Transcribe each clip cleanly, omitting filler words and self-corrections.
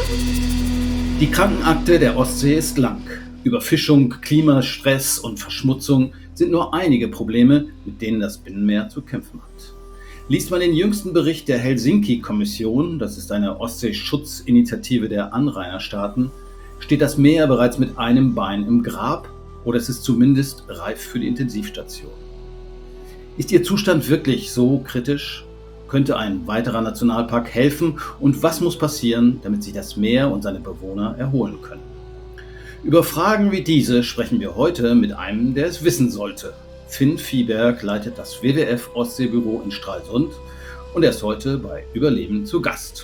Die Krankenakte der Ostsee ist lang. Überfischung, Klimastress und Verschmutzung sind nur einige Probleme, mit denen das Binnenmeer zu kämpfen hat. Liest man den jüngsten Bericht der Helsinki-Kommission, das ist eine Ostseeschutzinitiative der Anrainerstaaten, steht das Meer bereits mit einem Bein im Grab oder es ist zumindest reif für die Intensivstation. Ist Ihr Zustand wirklich so kritisch? Könnte ein weiterer Nationalpark helfen und was muss passieren, damit sich das Meer und seine Bewohner erholen können? Über Fragen wie diese sprechen wir heute mit einem, der es wissen sollte. Finn Viehberg leitet das WWF Ostseebüro in Stralsund und er ist heute bei Überleben zu Gast.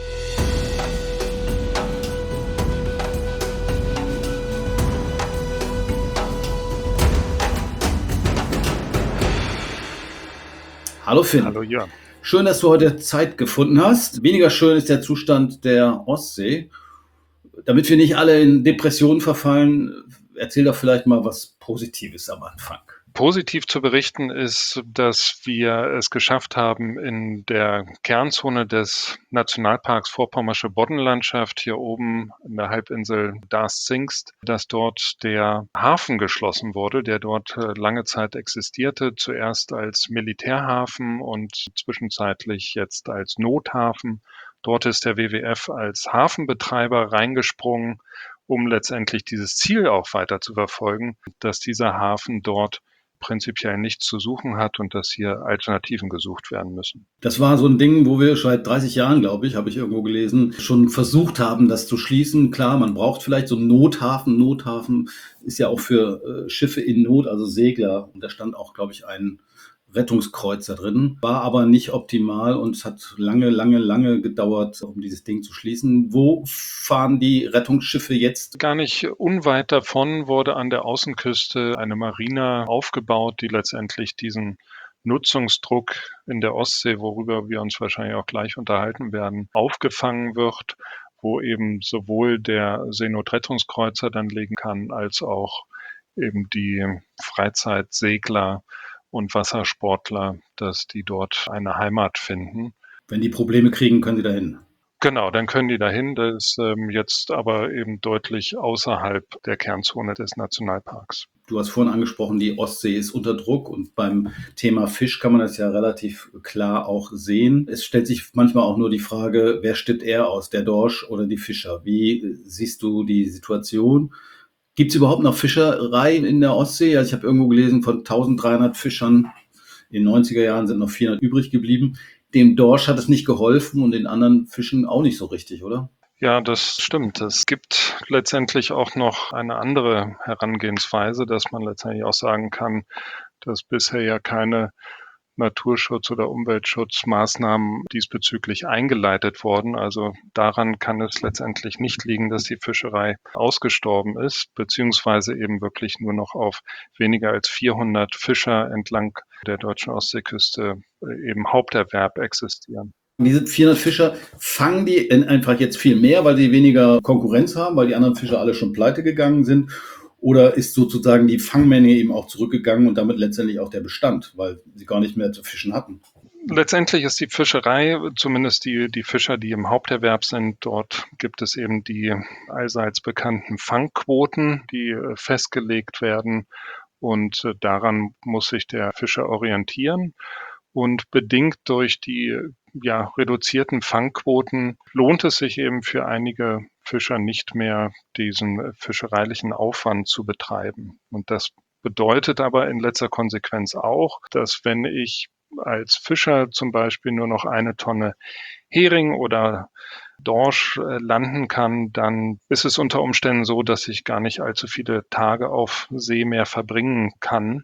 Hallo Finn. Hallo Jörn. Schön, dass du heute Zeit gefunden hast. Weniger schön ist der Zustand der Ostsee. Damit wir nicht alle in Depressionen verfallen, erzähl doch vielleicht mal was Positives am Anfang. Positiv zu berichten ist, dass wir es geschafft haben, in der Kernzone des Nationalparks Vorpommersche Boddenlandschaft hier oben in der Halbinsel Darß-Zingst, dass dort der Hafen geschlossen wurde, der dort lange Zeit existierte, zuerst als Militärhafen und zwischenzeitlich jetzt als Nothafen. Dort ist der WWF als Hafenbetreiber reingesprungen, um letztendlich dieses Ziel auch weiter zu verfolgen, dass dieser Hafen dort prinzipiell nichts zu suchen hat und dass hier Alternativen gesucht werden müssen. Das war so ein Ding, wo wir seit 30 Jahren, glaube ich, habe ich irgendwo gelesen, schon versucht haben, das zu schließen. Klar, man braucht vielleicht so einen Nothafen. Nothafen ist ja auch für Schiffe in Not, also Segler. Und da stand auch, glaube ich, ein Rettungskreuzer drin, war aber nicht optimal und es hat lange gedauert, um dieses Ding zu schließen. Wo fahren die Rettungsschiffe jetzt? Gar nicht unweit davon wurde an der Außenküste eine Marina aufgebaut, die letztendlich diesen Nutzungsdruck in der Ostsee, worüber wir uns wahrscheinlich auch gleich unterhalten werden, aufgefangen wird, wo eben sowohl der Seenotrettungskreuzer dann legen kann, als auch eben die Freizeitsegler und Wassersportler, dass die dort eine Heimat finden. Wenn die Probleme kriegen, können sie dahin. Genau, dann können die dahin. Das ist jetzt aber eben deutlich außerhalb der Kernzone des Nationalparks. Du hast vorhin angesprochen, die Ostsee ist unter Druck und beim Thema Fisch kann man das ja relativ klar auch sehen. Es stellt sich manchmal auch nur die Frage, wer stirbt eher aus, der Dorsch oder die Fischer? Wie siehst du die Situation? Gibt es überhaupt noch Fischerei in der Ostsee? Also ich habe irgendwo gelesen, von 1300 Fischern in den 90er Jahren sind noch 400 übrig geblieben. Dem Dorsch hat es nicht geholfen und den anderen Fischen auch nicht so richtig, oder? Ja, das stimmt. Es gibt letztendlich auch noch eine andere Herangehensweise, dass man letztendlich auch sagen kann, dass bisher ja keine Naturschutz- oder Umweltschutzmaßnahmen diesbezüglich eingeleitet wurden. Also daran kann es letztendlich nicht liegen, dass die Fischerei ausgestorben ist, beziehungsweise eben wirklich nur noch auf weniger als 400 Fischer entlang der deutschen Ostseeküste eben Haupterwerb existieren. Diese 400 Fischer, fangen die einfach jetzt viel mehr, weil sie weniger Konkurrenz haben, weil die anderen Fischer alle schon pleite gegangen sind? Oder ist sozusagen die Fangmenge eben auch zurückgegangen und damit letztendlich auch der Bestand, weil sie gar nicht mehr zu fischen hatten? Letztendlich ist die Fischerei, zumindest die Fischer, die im Haupterwerb sind, dort gibt es eben die allseits bekannten Fangquoten, die festgelegt werden. Und daran muss sich der Fischer orientieren. Und bedingt durch die reduzierten Fangquoten lohnt es sich eben für einige Fischer nicht mehr, diesen fischereilichen Aufwand zu betreiben. Und das bedeutet aber in letzter Konsequenz auch, dass wenn ich als Fischer zum Beispiel nur noch 1 Tonne Hering oder Dorsch landen kann, dann ist es unter Umständen so, dass ich gar nicht allzu viele Tage auf See mehr verbringen kann,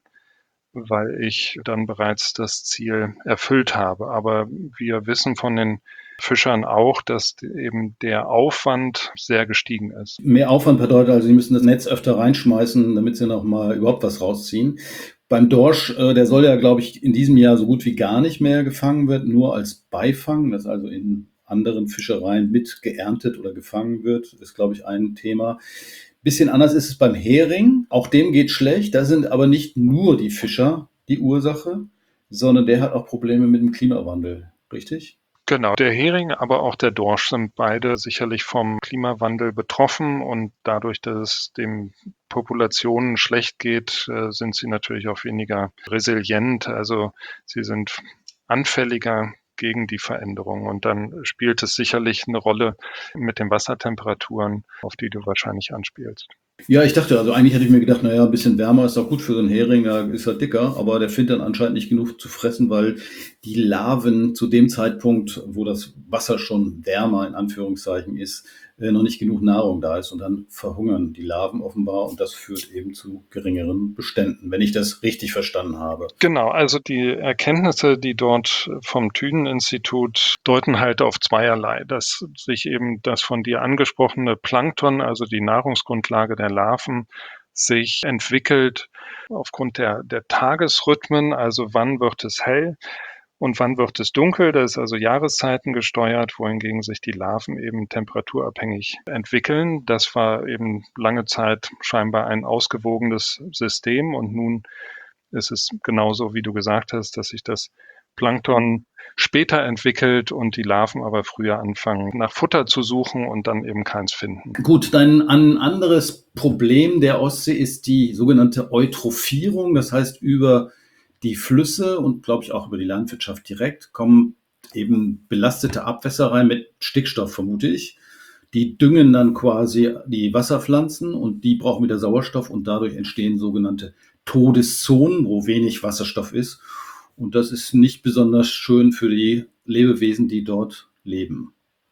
weil ich dann bereits das Ziel erfüllt habe. Aber wir wissen von den Fischern auch, dass eben der Aufwand sehr gestiegen ist. Mehr Aufwand bedeutet also, sie müssen das Netz öfter reinschmeißen, damit sie noch mal überhaupt was rausziehen. Beim Dorsch, der soll ja, glaube ich, in diesem Jahr so gut wie gar nicht mehr gefangen wird, nur als Beifang, das also in anderen Fischereien mit geerntet oder gefangen wird, ist, glaube ich, ein Thema. Bisschen anders ist es beim Hering. Auch dem geht schlecht. Da sind aber nicht nur die Fischer die Ursache, sondern der hat auch Probleme mit dem Klimawandel. Richtig? Genau, der Hering, aber auch der Dorsch sind beide sicherlich vom Klimawandel betroffen und dadurch, dass es den Populationen schlecht geht, sind sie natürlich auch weniger resilient. Also sie sind anfälliger gegen die Veränderung. Und dann spielt es sicherlich eine Rolle mit den Wassertemperaturen, auf die du wahrscheinlich anspielst. Ja, ich dachte, also eigentlich hätte ich mir gedacht, naja, ein bisschen wärmer ist doch gut für so einen Hering, da ist er dicker, aber der findet dann anscheinend nicht genug zu fressen, weil die Larven zu dem Zeitpunkt, wo das Wasser schon wärmer in Anführungszeichen ist, noch nicht genug Nahrung da ist und dann verhungern die Larven offenbar und das führt eben zu geringeren Beständen, wenn ich das richtig verstanden habe. Genau, also die Erkenntnisse, die dort vom Thünen-Institut deuten halt auf zweierlei, dass sich eben das von dir angesprochene Plankton, also die Nahrungsgrundlage der Larven, sich entwickelt aufgrund der Tagesrhythmen, also wann wird es hell und wann wird es dunkel. Das ist also Jahreszeiten gesteuert, wohingegen sich die Larven eben temperaturabhängig entwickeln. Das war eben lange Zeit scheinbar ein ausgewogenes System und nun ist es genauso, wie du gesagt hast, dass sich das Plankton später entwickelt und die Larven aber früher anfangen, nach Futter zu suchen und dann eben keins finden. Gut, ein anderes Problem der Ostsee ist die sogenannte Eutrophierung. Das heißt, über die Flüsse und, glaube ich, auch über die Landwirtschaft direkt kommen eben belastete Abwässer rein mit Stickstoff, vermute ich. Die düngen dann quasi die Wasserpflanzen und die brauchen wieder Sauerstoff und dadurch entstehen sogenannte Todeszonen, wo wenig Wasserstoff ist. Und das ist nicht besonders schön für die Lebewesen, die dort leben.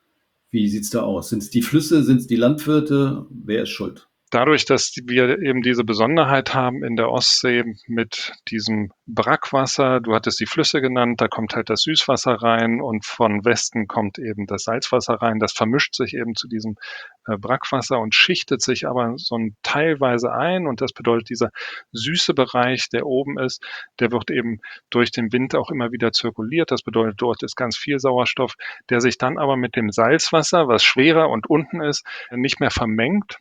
Wie sieht's da aus? Sind es die Flüsse? Sind es die Landwirte? Wer ist schuld? Dadurch, dass wir eben diese Besonderheit haben in der Ostsee mit diesem Brackwasser, du hattest die Flüsse genannt, da kommt halt das Süßwasser rein und von Westen kommt eben das Salzwasser rein. Das vermischt sich eben zu diesem Brackwasser und schichtet sich aber so teilweise ein. Und das bedeutet, dieser süße Bereich, der oben ist, der wird eben durch den Wind auch immer wieder zirkuliert. Das bedeutet, dort ist ganz viel Sauerstoff, der sich dann aber mit dem Salzwasser, was schwerer und unten ist, nicht mehr vermengt.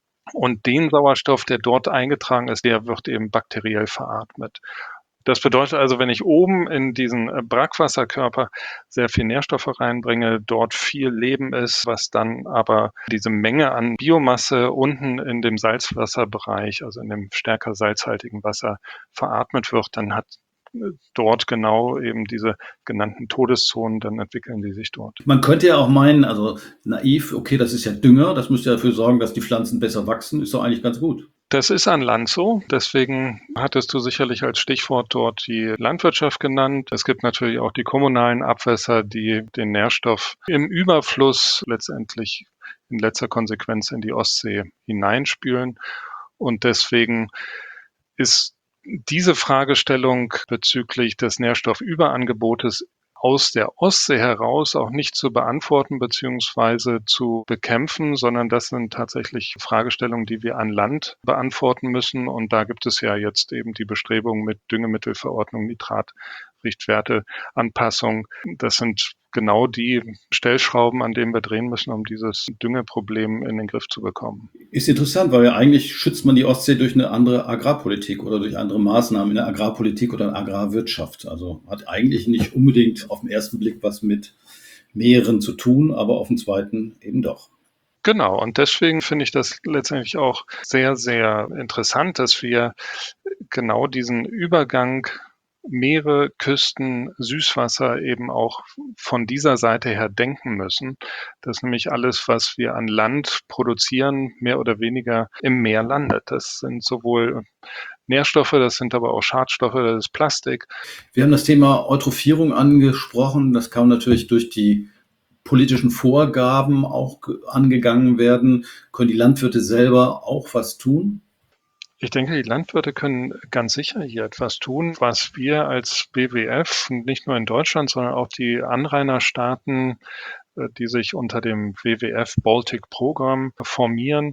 Und den Sauerstoff, der dort eingetragen ist, der wird eben bakteriell veratmet. Das bedeutet also, wenn ich oben in diesen Brackwasserkörper sehr viel Nährstoffe reinbringe, dort viel Leben ist, was dann aber diese Menge an Biomasse unten in dem Salzwasserbereich, also in dem stärker salzhaltigen Wasser veratmet wird, dann hat dort genau eben diese genannten Todeszonen, dann entwickeln die sich dort. Man könnte ja auch meinen, also naiv, okay, das ist ja Dünger, das müsste ja dafür sorgen, dass die Pflanzen besser wachsen, ist doch eigentlich ganz gut. Das ist an Land so. Deswegen hattest du sicherlich als Stichwort dort die Landwirtschaft genannt. Es gibt natürlich auch die kommunalen Abwässer, die den Nährstoff im Überfluss letztendlich in letzter Konsequenz in die Ostsee hineinspülen. Und deswegen ist diese Fragestellung bezüglich des Nährstoffüberangebotes aus der Ostsee heraus auch nicht zu beantworten beziehungsweise zu bekämpfen, sondern das sind tatsächlich Fragestellungen, die wir an Land beantworten müssen. Und da gibt es ja jetzt eben die Bestrebungen mit Düngemittelverordnung, Nitratrichtwerte, Anpassung. Das sind genau die Stellschrauben, an denen wir drehen müssen, um dieses Düngeproblem in den Griff zu bekommen. Ist interessant, weil ja eigentlich schützt man die Ostsee durch eine andere Agrarpolitik oder durch andere Maßnahmen in der Agrarpolitik oder in der Agrarwirtschaft. Also hat eigentlich nicht unbedingt auf den ersten Blick was mit Meeren zu tun, aber auf den zweiten eben doch. Genau, und deswegen finde ich das letztendlich auch sehr, sehr interessant, dass wir genau diesen Übergang Meere, Küsten, Süßwasser eben auch von dieser Seite her denken müssen, dass nämlich alles, was wir an Land produzieren, mehr oder weniger im Meer landet. Das sind sowohl Nährstoffe, das sind aber auch Schadstoffe, das ist Plastik. Wir haben das Thema Eutrophierung angesprochen. Das kann natürlich durch die politischen Vorgaben auch angegangen werden. Können die Landwirte selber auch was tun? Ich denke, die Landwirte können ganz sicher hier etwas tun, was wir als WWF nicht nur in Deutschland, sondern auch die Anrainerstaaten, die sich unter dem WWF Baltic Program formieren.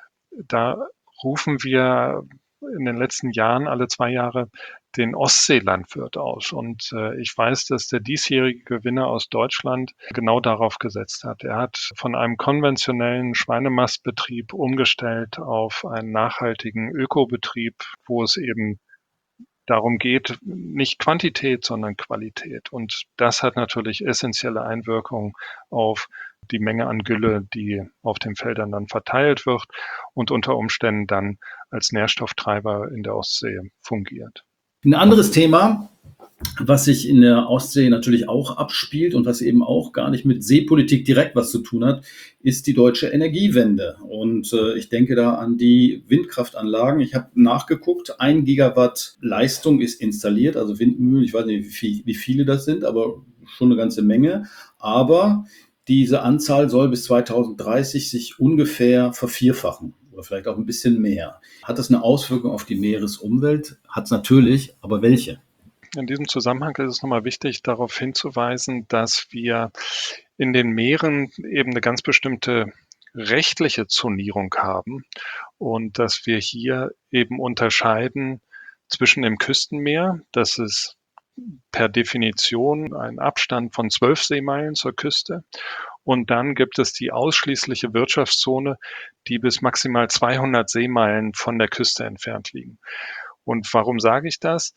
Da rufen wir in den letzten Jahren alle 2 Jahre den Ostseelandwirt aus. Und ich weiß, dass der diesjährige Gewinner aus Deutschland genau darauf gesetzt hat. Er hat von einem konventionellen Schweinemastbetrieb umgestellt auf einen nachhaltigen Ökobetrieb, wo es eben darum geht, nicht Quantität, sondern Qualität. Und das hat natürlich essentielle Einwirkungen auf die Menge an Gülle, die auf den Feldern dann verteilt wird und unter Umständen dann als Nährstofftreiber in der Ostsee fungiert. Ein anderes Thema, was sich in der Ostsee natürlich auch abspielt und was eben auch gar nicht mit Seepolitik direkt was zu tun hat, ist die deutsche Energiewende. Und ich denke da an die Windkraftanlagen. Ich habe nachgeguckt, 1 Gigawatt Leistung ist installiert, also Windmühlen. Ich weiß nicht, wie viele das sind, aber schon eine ganze Menge. Aber diese Anzahl soll bis 2030 sich ungefähr vervierfachen oder vielleicht auch ein bisschen mehr. Hat das eine Auswirkung auf die Meeresumwelt? Hat es natürlich, aber welche? In diesem Zusammenhang ist es nochmal wichtig, darauf hinzuweisen, dass wir in den Meeren eben eine ganz bestimmte rechtliche Zonierung haben und dass wir hier eben unterscheiden zwischen dem Küstenmeer, das ist per Definition ein Abstand von 12 Seemeilen zur Küste. Und dann gibt es die ausschließliche Wirtschaftszone, die bis maximal 200 Seemeilen von der Küste entfernt liegen. Und warum sage ich das?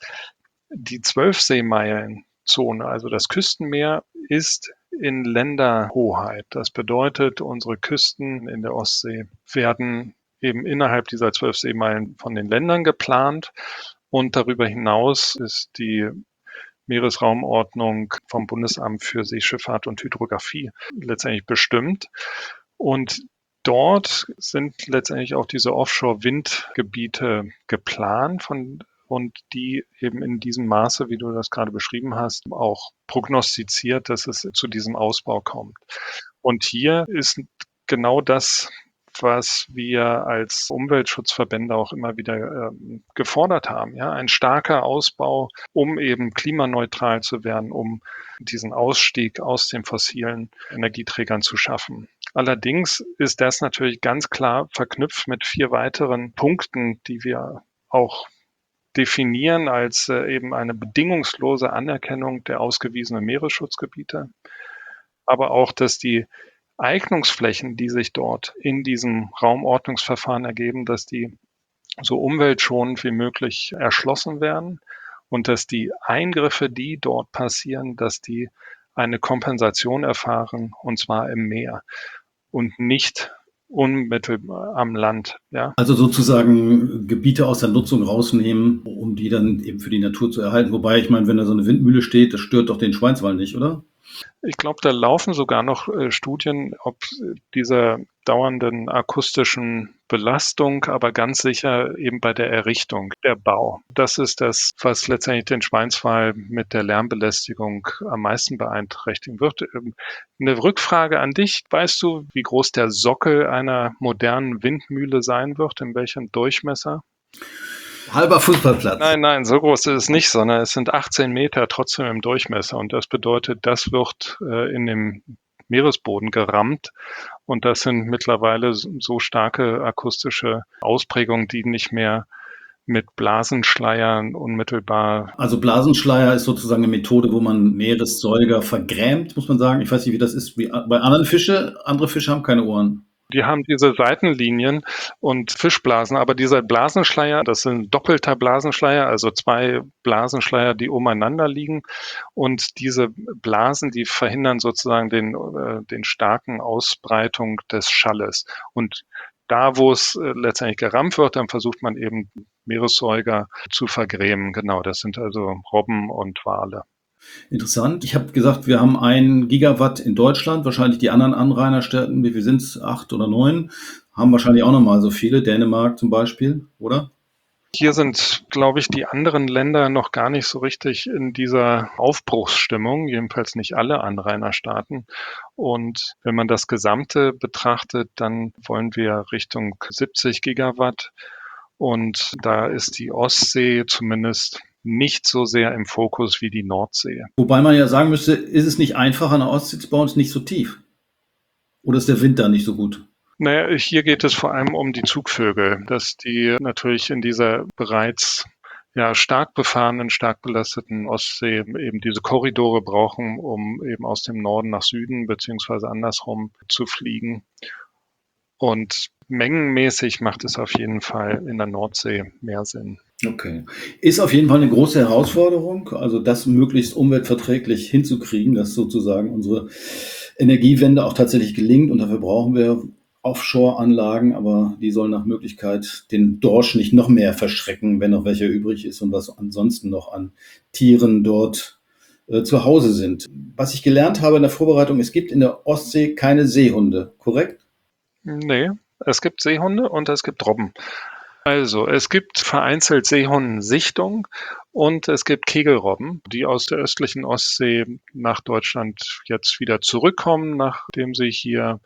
Die 12 Seemeilen Zone, also das Küstenmeer, ist in Länderhoheit. Das bedeutet, unsere Küsten in der Ostsee werden eben innerhalb dieser 12 Seemeilen von den Ländern geplant. Und darüber hinaus ist die Meeresraumordnung vom Bundesamt für Seeschifffahrt und Hydrographie letztendlich bestimmt. Und dort sind letztendlich auch diese Offshore-Windgebiete geplant und die eben in diesem Maße, wie du das gerade beschrieben hast, auch prognostiziert, dass es zu diesem Ausbau kommt. Und hier ist genau das, was wir als Umweltschutzverbände auch immer wieder gefordert haben. Ja, ein starker Ausbau, um eben klimaneutral zu werden, um diesen Ausstieg aus den fossilen Energieträgern zu schaffen. Allerdings ist das natürlich ganz klar verknüpft mit 4 weiteren Punkten, die wir auch definieren als eben eine bedingungslose Anerkennung der ausgewiesenen Meeresschutzgebiete, aber auch, dass die Eignungsflächen, die sich dort in diesem Raumordnungsverfahren ergeben, dass die so umweltschonend wie möglich erschlossen werden und dass die Eingriffe, die dort passieren, dass die eine Kompensation erfahren, und zwar im Meer und nicht unmittelbar am Land. Ja. Also sozusagen Gebiete aus der Nutzung rausnehmen, um die dann eben für die Natur zu erhalten. Wobei, ich meine, wenn da so eine Windmühle steht, das stört doch den Schweinswald nicht, oder? Ich glaube, da laufen sogar noch Studien, ob dieser dauernden akustischen Belastung, aber ganz sicher eben bei der Errichtung, der Bau. Das ist das, was letztendlich den Schweinswal mit der Lärmbelästigung am meisten beeinträchtigen wird. Eine Rückfrage an dich. Weißt du, wie groß der Sockel einer modernen Windmühle sein wird? In welchem Durchmesser? Halber Fußballplatz. Nein, so groß ist es nicht, sondern es sind 18 Meter trotzdem im Durchmesser. Und das bedeutet, das wird in den Meeresboden gerammt. Und das sind mittlerweile so starke akustische Ausprägungen, die nicht mehr mit Blasenschleiern unmittelbar. Also Blasenschleier ist sozusagen eine Methode, wo man Meeressäuger vergrämt, muss man sagen. Ich weiß nicht, wie das ist wie bei anderen Fischen. Andere Fische haben keine Ohren. Die haben diese Seitenlinien und Fischblasen, aber dieser Blasenschleier, das sind doppelter Blasenschleier, also 2 Blasenschleier, die umeinander liegen. Und diese Blasen, die verhindern sozusagen den starken Ausbreitung des Schalles. Und da, wo es letztendlich gerammt wird, dann versucht man eben Meeressäuger zu vergrämen. Genau, das sind also Robben und Wale. Interessant. Ich habe gesagt, wir haben 1 Gigawatt in Deutschland. Wahrscheinlich die anderen Anrainerstaaten, wie viel sind es? 8 oder 9, haben wahrscheinlich auch nochmal so viele. Dänemark zum Beispiel, oder? Hier sind, glaube ich, die anderen Länder noch gar nicht so richtig in dieser Aufbruchsstimmung, jedenfalls nicht alle Anrainerstaaten. Und wenn man das Gesamte betrachtet, dann wollen wir Richtung 70 Gigawatt. Und da ist die Ostsee zumindest nicht so sehr im Fokus wie die Nordsee. Wobei man ja sagen müsste, ist es nicht einfacher, eine Ostsee zu bauen, ist nicht so tief? Oder ist der Wind da nicht so gut? Naja, hier geht es vor allem um die Zugvögel, dass die natürlich in dieser bereits ja, stark befahrenen, stark belasteten Ostsee eben diese Korridore brauchen, um eben aus dem Norden nach Süden beziehungsweise andersrum zu fliegen. Und mengenmäßig macht es auf jeden Fall in der Nordsee mehr Sinn. Okay. Ist auf jeden Fall eine große Herausforderung, also das möglichst umweltverträglich hinzukriegen, dass sozusagen unsere Energiewende auch tatsächlich gelingt. Und dafür brauchen wir Offshore-Anlagen, aber die sollen nach Möglichkeit den Dorsch nicht noch mehr verschrecken, wenn noch welcher übrig ist und was ansonsten noch an Tieren dort zu Hause sind. Was ich gelernt habe in der Vorbereitung, es gibt in der Ostsee keine Seehunde, korrekt? Nee, es gibt Seehunde und es gibt Robben. Also, es gibt vereinzelt Seehundensichtung und es gibt Kegelrobben, die aus der östlichen Ostsee nach Deutschland jetzt wieder zurückkommen, nachdem sie hier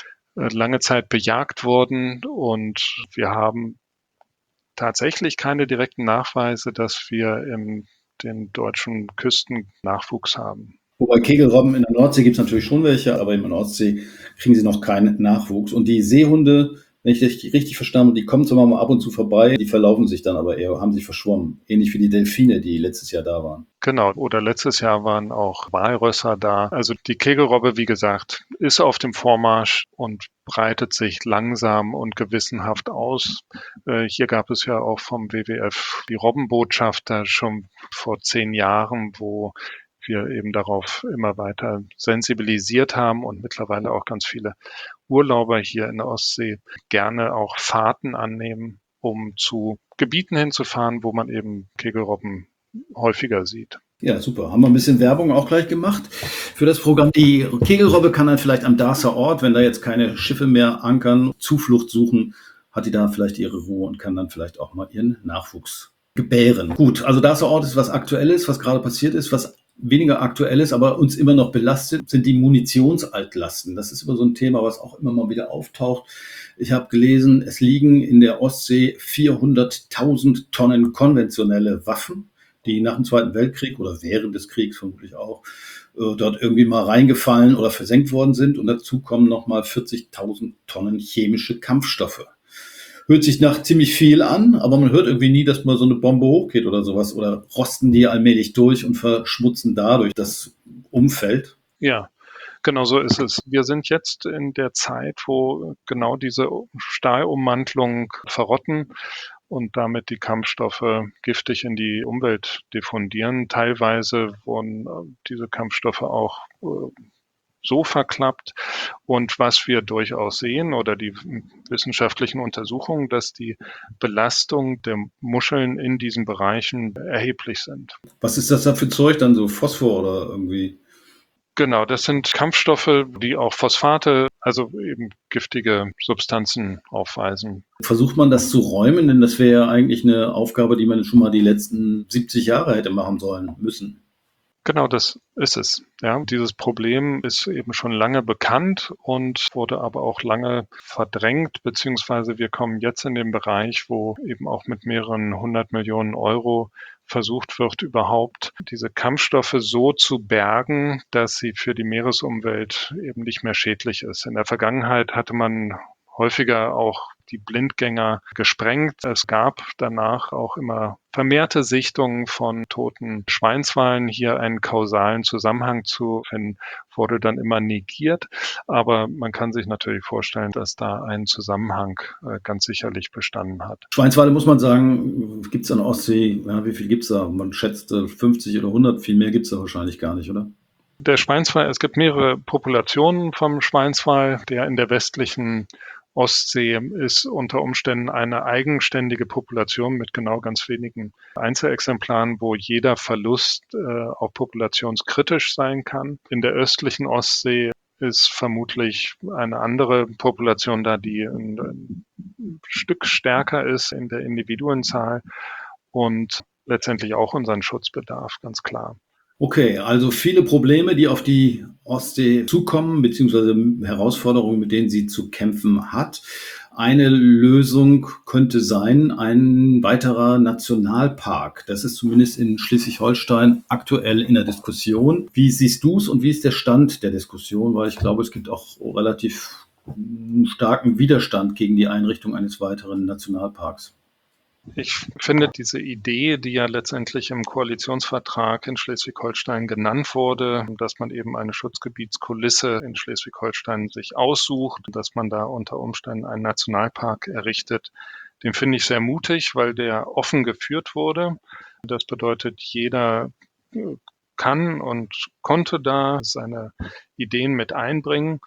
lange Zeit bejagt wurden. Und wir haben tatsächlich keine direkten Nachweise, dass wir in den deutschen Küsten Nachwuchs haben. Wobei Kegelrobben in der Nordsee gibt es natürlich schon welche, aber in der Nordsee kriegen sie noch keinen Nachwuchs. Und die Seehunde, wenn ich das richtig verstanden habe, die kommen zwar mal ab und zu vorbei, die verlaufen sich dann aber eher, haben sich verschwommen. Ähnlich wie die Delfine, die letztes Jahr da waren. Genau, oder letztes Jahr waren auch Walrösser da. Also die Kegelrobbe, wie gesagt, ist auf dem Vormarsch und breitet sich langsam und gewissenhaft aus. Hier gab es ja auch vom WWF die Robbenbotschafter schon vor 10 Jahren, wo wir eben darauf immer weiter sensibilisiert haben und mittlerweile auch ganz viele Urlauber hier in der Ostsee gerne auch Fahrten annehmen, um zu Gebieten hinzufahren, wo man eben Kegelrobben häufiger sieht. Ja, super. Haben wir ein bisschen Werbung auch gleich gemacht für das Programm. Die Kegelrobbe kann dann vielleicht am Darßer Ort, wenn da jetzt keine Schiffe mehr ankern, Zuflucht suchen, hat die da vielleicht ihre Ruhe und kann dann vielleicht auch mal ihren Nachwuchs gebären. Gut, also Darßer Ort ist was Aktuelles, was gerade passiert ist, was weniger aktuell ist, aber uns immer noch belastet, sind die Munitionsaltlasten. Das ist immer so ein Thema, was auch immer mal wieder auftaucht. Ich habe gelesen, es liegen in der Ostsee 400.000 Tonnen konventionelle Waffen, die nach dem Zweiten Weltkrieg oder während des Kriegs vermutlich auch dort irgendwie mal reingefallen oder versenkt worden sind. Und dazu kommen nochmal 40.000 Tonnen chemische Kampfstoffe. Hört sich nach ziemlich viel an, aber man hört irgendwie nie, dass mal so eine Bombe hochgeht oder sowas. Oder rosten die allmählich durch und verschmutzen dadurch das Umfeld. Ja, genau so ist es. Wir sind jetzt in der Zeit, wo genau diese Stahlummantelung verrotten und damit die Kampfstoffe giftig in die Umwelt diffundieren. Teilweise wurden diese Kampfstoffe auch so verklappt. Und was wir durchaus sehen oder die wissenschaftlichen Untersuchungen, dass die Belastung der Muscheln in diesen Bereichen erheblich sind. Was ist das da für Zeug dann so? Phosphor oder irgendwie? Genau, das sind Kampfstoffe, die auch Phosphate, also eben giftige Substanzen aufweisen. Versucht man das zu räumen? Denn das wäre ja eigentlich eine Aufgabe, die man schon mal die letzten 70 Jahre hätte machen sollen müssen. Genau, das ist es. Ja, dieses Problem ist eben schon lange bekannt und wurde aber auch lange verdrängt, beziehungsweise wir kommen jetzt in den Bereich, wo eben auch mit mehreren 100 Millionen Euro versucht wird, überhaupt diese Kampfstoffe so zu bergen, dass sie für die Meeresumwelt eben nicht mehr schädlich ist. In der Vergangenheit hatte man häufiger auch die Blindgänger gesprengt. Es gab danach auch immer vermehrte Sichtungen von toten Schweinswalen. Hier einen kausalen Zusammenhang zu finden, wurde dann immer negiert. Aber man kann sich natürlich vorstellen, dass da ein Zusammenhang ganz sicherlich bestanden hat. Schweinswale muss man sagen, gibt es an der Ostsee, ja, wie viel gibt es da? Man schätzt 50 oder 100, viel mehr gibt es da wahrscheinlich gar nicht, oder? Der Schweinswal, es gibt mehrere Populationen vom Schweinswal, der in der westlichen Ostsee ist unter Umständen eine eigenständige Population mit genau ganz wenigen Einzelexemplaren, wo jeder Verlust auch populationskritisch sein kann. In der östlichen Ostsee ist vermutlich eine andere Population da, die ein Stück stärker ist in der Individuenzahl und letztendlich auch unseren Schutzbedarf, ganz klar. Okay, also viele Probleme, die auf die Ostsee zukommen, beziehungsweise Herausforderungen, mit denen sie zu kämpfen hat. Eine Lösung könnte sein, ein weiterer Nationalpark. Das ist zumindest in Schleswig-Holstein aktuell in der Diskussion. Wie siehst du es und wie ist der Stand der Diskussion? Weil ich glaube, es gibt auch relativ starken Widerstand gegen die Einrichtung eines weiteren Nationalparks. Ich finde diese Idee, die ja letztendlich im Koalitionsvertrag in Schleswig-Holstein genannt wurde, dass man eben eine Schutzgebietskulisse in Schleswig-Holstein sich aussucht, dass man da unter Umständen einen Nationalpark errichtet, den finde ich sehr mutig, weil der offen geführt wurde. Das bedeutet, jeder kann und konnte da seine Ideen mit einbringen.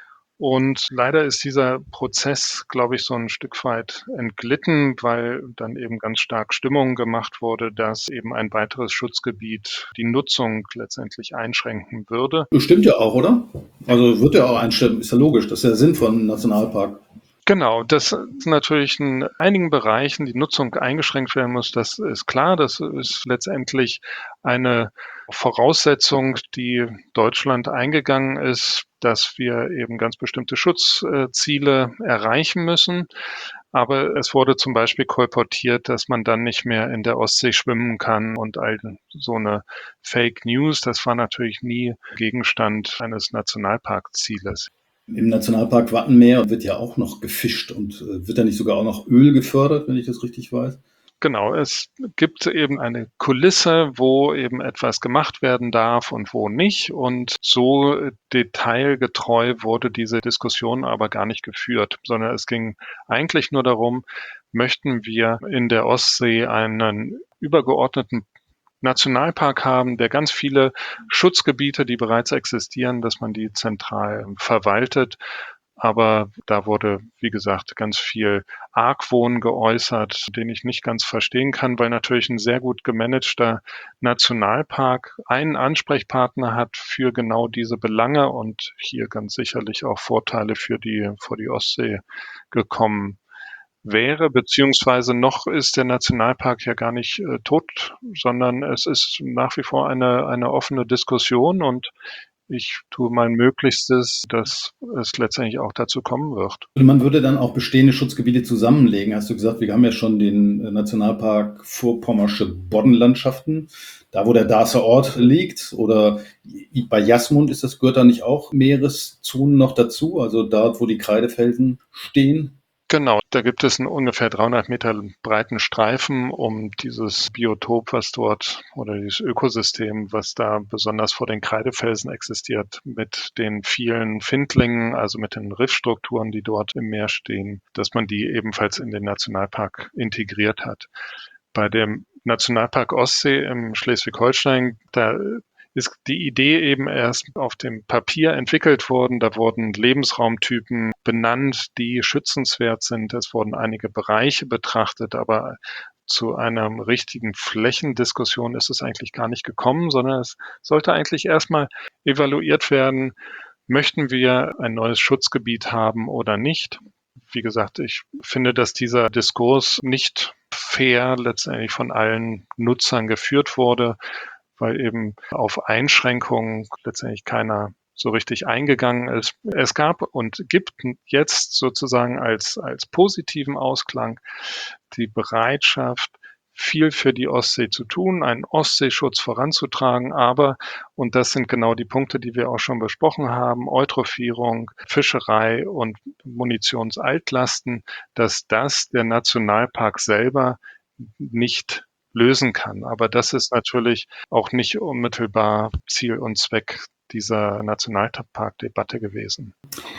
Und leider ist dieser Prozess, glaube ich, so ein Stück weit entglitten, weil dann eben ganz stark Stimmung gemacht wurde, dass eben ein weiteres Schutzgebiet die Nutzung letztendlich einschränken würde. Stimmt ja auch, oder? Also wird ja auch einstimmen, ist ja logisch, das ist ja der Sinn von einem Nationalpark. Genau, dass natürlich in einigen Bereichen die Nutzung eingeschränkt werden muss, das ist klar. Das ist letztendlich eine Voraussetzung, die Deutschland eingegangen ist, dass wir eben ganz bestimmte Schutzziele erreichen müssen. Aber es wurde zum Beispiel kolportiert, dass man dann nicht mehr in der Ostsee schwimmen kann und all so eine Fake News. Das war natürlich nie Gegenstand eines Nationalparkzieles. Im Nationalpark Wattenmeer wird ja auch noch gefischt und wird da nicht sogar auch noch Öl gefördert, wenn ich das richtig weiß? Genau, es gibt eben eine Kulisse, wo eben etwas gemacht werden darf und wo nicht. Und so detailgetreu wurde diese Diskussion aber gar nicht geführt, sondern es ging eigentlich nur darum, möchten wir in der Ostsee einen übergeordneten Nationalpark haben, der ganz viele Schutzgebiete, die bereits existieren, dass man die zentral verwaltet. Aber da wurde, wie gesagt, ganz viel Argwohn geäußert, den ich nicht ganz verstehen kann, weil natürlich ein sehr gut gemanagter Nationalpark einen Ansprechpartner hat für genau diese Belange und hier ganz sicherlich auch Vorteile für die Ostsee gekommen wäre, beziehungsweise noch ist der Nationalpark ja gar nicht tot, sondern es ist nach wie vor eine offene Diskussion und ich tue mein Möglichstes, dass es letztendlich auch dazu kommen wird. Und man würde dann auch bestehende Schutzgebiete zusammenlegen. Hast du gesagt, wir haben ja schon den Nationalpark Vorpommersche Boddenlandschaften, da wo der Darßer Ort liegt. Oder bei Jasmund ist das, gehört da nicht auch Meereszonen noch dazu, also dort, wo die Kreidefelsen stehen? Genau, da gibt es einen ungefähr 300 Meter breiten Streifen um dieses Biotop, was dort oder dieses Ökosystem, was da besonders vor den Kreidefelsen existiert, mit den vielen Findlingen, also mit den Riffstrukturen, die dort im Meer stehen, dass man die ebenfalls in den Nationalpark integriert hat. Bei dem Nationalpark Ostsee im Schleswig-Holstein, da ist die Idee eben erst auf dem Papier entwickelt worden. Da wurden Lebensraumtypen benannt, die schützenswert sind. Es wurden einige Bereiche betrachtet, aber zu einer richtigen Flächendiskussion ist es eigentlich gar nicht gekommen, sondern es sollte eigentlich erstmal evaluiert werden, möchten wir ein neues Schutzgebiet haben oder nicht? Wie gesagt, ich finde, dass dieser Diskurs nicht fair letztendlich von allen Nutzern geführt wurde, weil eben auf Einschränkungen letztendlich keiner so richtig eingegangen ist. Es gab und gibt jetzt sozusagen als positiven Ausklang die Bereitschaft, viel für die Ostsee zu tun, einen Ostseeschutz voranzutragen, aber, und das sind genau die Punkte, die wir auch schon besprochen haben, Eutrophierung, Fischerei und Munitionsaltlasten, dass das der Nationalpark selber nicht lösen kann. Aber das ist natürlich auch nicht unmittelbar Ziel und Zweck dieser Nationalparkdebatte gewesen.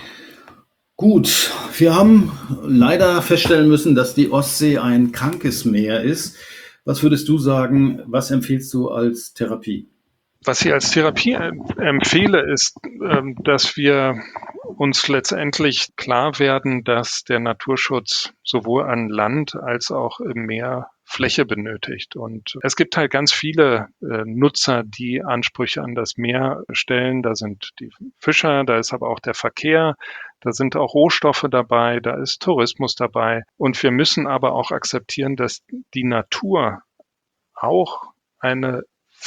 Gut, wir haben leider feststellen müssen, dass die Ostsee ein krankes Meer ist. Was würdest du sagen, was empfiehlst du als Therapie? Was ich als Therapie empfehle, ist, dass wir uns letztendlich klar werden, dass der Naturschutz sowohl an Land als auch im Meer Fläche benötigt. Und es gibt halt ganz viele Nutzer, die Ansprüche an das Meer stellen. Da sind die Fischer, da ist aber auch der Verkehr, da sind auch Rohstoffe dabei, da ist Tourismus dabei. Und wir müssen aber auch akzeptieren, dass die Natur auch eine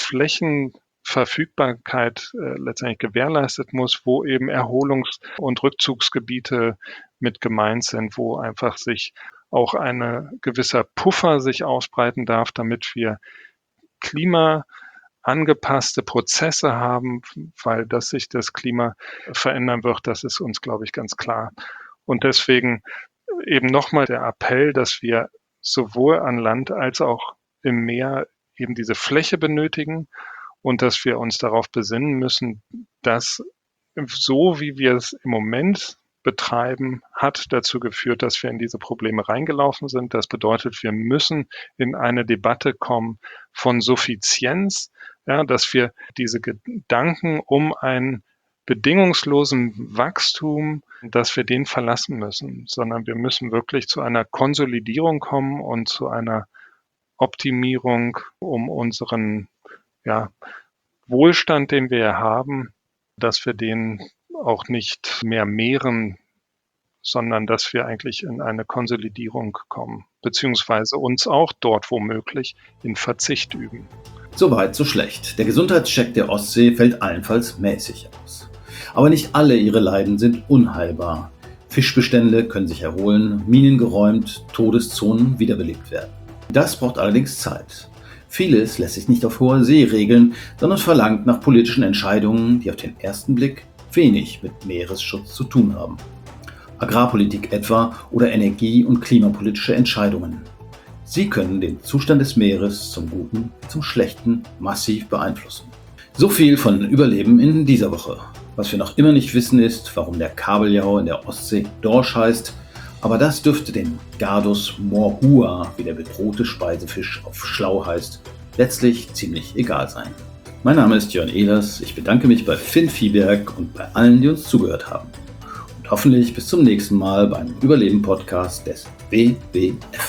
Flächenverfügbarkeit letztendlich gewährleistet muss, wo eben Erholungs- und Rückzugsgebiete mit gemeint sind, wo einfach sich auch eine gewisser Puffer sich ausbreiten darf, damit wir klimaangepasste Prozesse haben, weil dass sich das Klima verändern wird, das ist uns, glaube ich, ganz klar. Und deswegen eben nochmal der Appell, dass wir sowohl an Land als auch im Meer eben diese Fläche benötigen und dass wir uns darauf besinnen müssen, dass so wie wir es im Moment betreiben, hat dazu geführt, dass wir in diese Probleme reingelaufen sind. Das bedeutet, wir müssen in eine Debatte kommen von Suffizienz, ja, dass wir diese Gedanken um einen bedingungslosen Wachstum, dass wir den verlassen müssen, sondern wir müssen wirklich zu einer Konsolidierung kommen und zu einer Optimierung, um unseren, ja, Wohlstand, den wir haben, dass wir den auch nicht mehr mehren, sondern dass wir eigentlich in eine Konsolidierung kommen, beziehungsweise uns auch dort womöglich in Verzicht üben. Soweit, so schlecht. Der Gesundheitscheck der Ostsee fällt allenfalls mäßig aus. Aber nicht alle ihre Leiden sind unheilbar. Fischbestände können sich erholen, Minen geräumt, Todeszonen wiederbelebt werden. Das braucht allerdings Zeit. Vieles lässt sich nicht auf hoher See regeln, sondern verlangt nach politischen Entscheidungen, die auf den ersten Blick wenig mit Meeresschutz zu tun haben. Agrarpolitik etwa oder energie- und klimapolitische Entscheidungen. Sie können den Zustand des Meeres zum Guten, zum Schlechten massiv beeinflussen. So viel von Überleben in dieser Woche. Was wir noch immer nicht wissen ist, warum der Kabeljau in der Ostsee Dorsch heißt, aber das dürfte den Gardus morhua, wie der bedrohte Speisefisch auf Schlau heißt, letztlich ziemlich egal sein. Mein Name ist Jörn Ehlers, ich bedanke mich bei Finn Viehberg und bei allen, die uns zugehört haben. Und hoffentlich bis zum nächsten Mal beim Überleben-Podcast des WWF.